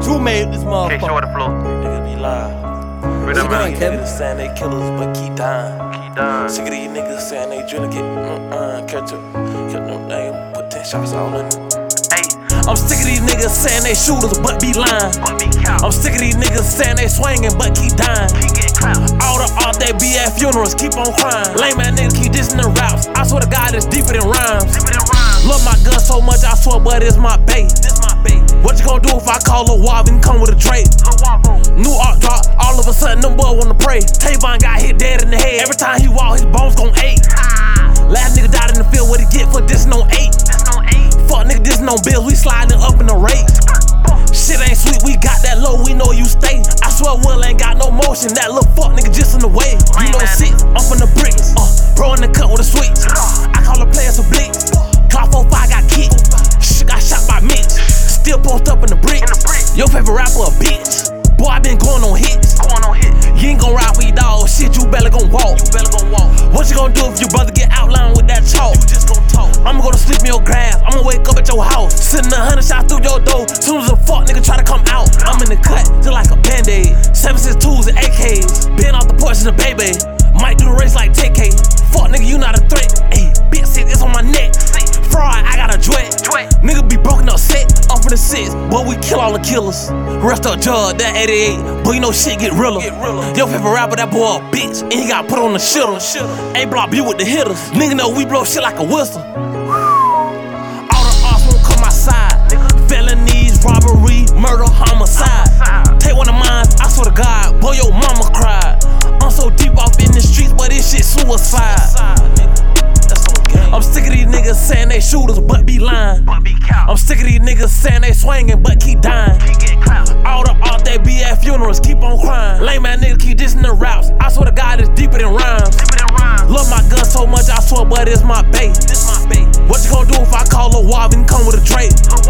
Drew made this motherfucker. Can't show the flow. Niggas be lying. What you doing, Kevin? Niggas saying they killers, but keep dying. Keep dying. Sick of these niggas saying they drilling, get catch up. Get no name, put 10 shots all in it. I'm sick of these niggas saying they shooters, but be lying. I'm sick of these niggas saying they swinging, but keep dying. All the art they be at funerals, keep on crying. Lame ass niggas keep dissing the raps. I swear to God, it's deeper than rhymes. Love my gun so much, I swear, but it's my bait. What you gonna do if I call a Wav and come with a Drake? New art drop, all of a sudden them boys wanna pray. Tavon got hit dead in the head. Every time he walk, his bones gon' ache. Last nigga died in the field, what he get for this no 8? Fuck nigga, this no bills, we sliding up in the rates. Shit ain't sweet, we got that low, we know you stay. I swear Will ain't got no motion, that little fuck nigga just in the way. You know shit, I'm from the bricks, bro in the cut with a switch. I call the players a blitz. Clock 45 got kicked, shit got shot by Mitch. Still post up in the bricks. Your favorite rapper a bitch. Boy, I been going on hits. You ain't gon' ride with your dog, shit, you better gon' walk. What you gon' do if your brother get outlined with that chalk? You just gon' talk. I'ma go to sleep in your grass, I'ma wake up at your house. Sending 100 shots through your door, soon as a fuck nigga try to come out. I'm in the cut, just like a band-aid. 7.62s and AKs, been off the porch in the baby. Might do the race like 10K. Fuck nigga, you not a threat. Ayy, bitch shit, it's on my neck. Fraud, I got a dread. Nigga be broken up set, off in the 6, but we kill all the killers. Rest up Judge, that 88, but you know shit get realer. Your favorite rapper, that boy a bitch, and he got put on the shitter. A-block B with the hitters. Nigga know we blow shit like a whistle. All the arts won't come outside. Felonies, robbery, murder, homicide. Take one of mine, I swear to God, boy your mama cried. I'm so deep off in the streets, but this shit suicide. I'm sick of these niggas saying they shooters, but be lying. I'm sick of these niggas saying they swinging, but keep dying. All the art they be at funerals, keep on crying. Lame ass niggas keep dissing the raps. I swear to God, it's deeper than rhymes. Love my gun so much, I swear, but it's my bait. What you gonna do if I call a Wav and come with a Drake?